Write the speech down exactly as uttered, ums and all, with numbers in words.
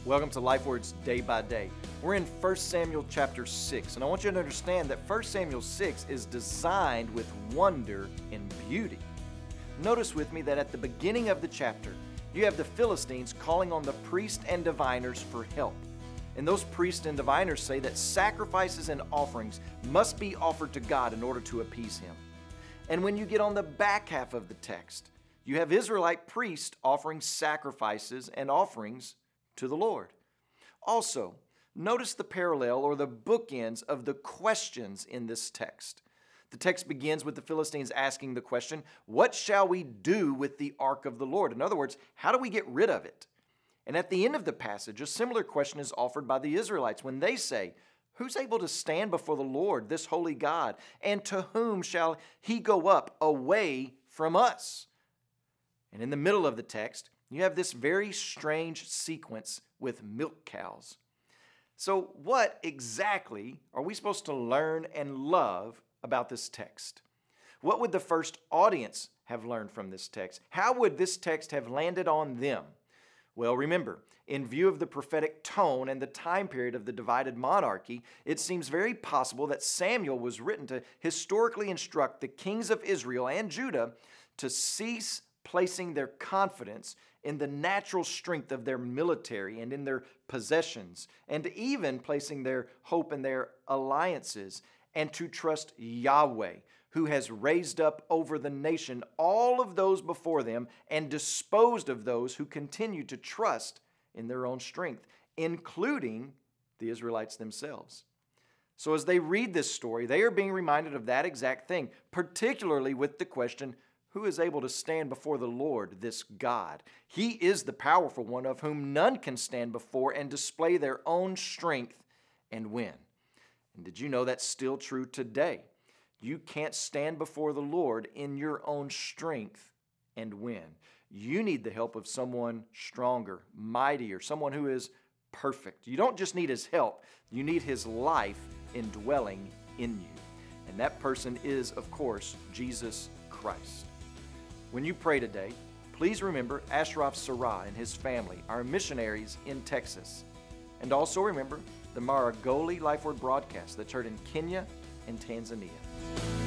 Welcome to Life Words Day by Day. We're in First Samuel chapter six, and I want you to understand that First Samuel six is designed with wonder and beauty. Notice with me that at the beginning of the chapter, you have the Philistines calling on the priests and diviners for help. And those priests and diviners say that sacrifices and offerings must be offered to God in order to appease Him. And when you get on the back half of the text, you have Israelite priests offering sacrifices and offerings to the Lord. Also, notice the parallel or the bookends of the questions in this text. The text begins with the Philistines asking the question, "What shall we do with the ark of the Lord?" In other words, how do we get rid of it? And at the end of the passage, a similar question is offered by the Israelites when they say, "Who's able to stand before the Lord, this holy God? And to whom shall He go up away from us?" And in the middle of the text, you have this very strange sequence with milk cows. So what exactly are we supposed to learn and love about this text? What would the first audience have learned from this text? How would this text have landed on them? Well, remember, in view of the prophetic tone and the time period of the divided monarchy, it seems very possible that Samuel was written to historically instruct the kings of Israel and Judah to cease placing their confidence in the natural strength of their military and in their possessions, and even placing their hope in their alliances, and to trust Yahweh, who has raised up over the nation all of those before them and disposed of those who continue to trust in their own strength, including the Israelites themselves. So as they read this story, they are being reminded of that exact thing, particularly with the question, who is able to stand before the Lord, this God? He is the powerful one of whom none can stand before and display their own strength and win. And did you know that's still true today? You can't stand before the Lord in your own strength and win. You need the help of someone stronger, mightier, someone who is perfect. You don't just need His help, you need His life indwelling in you. And that person is, of course, Jesus Christ. When you pray today, please remember Ashraf Sarah and his family, our missionaries in Texas. And also remember the Maragoli Life Word broadcast that's heard in Kenya and Tanzania.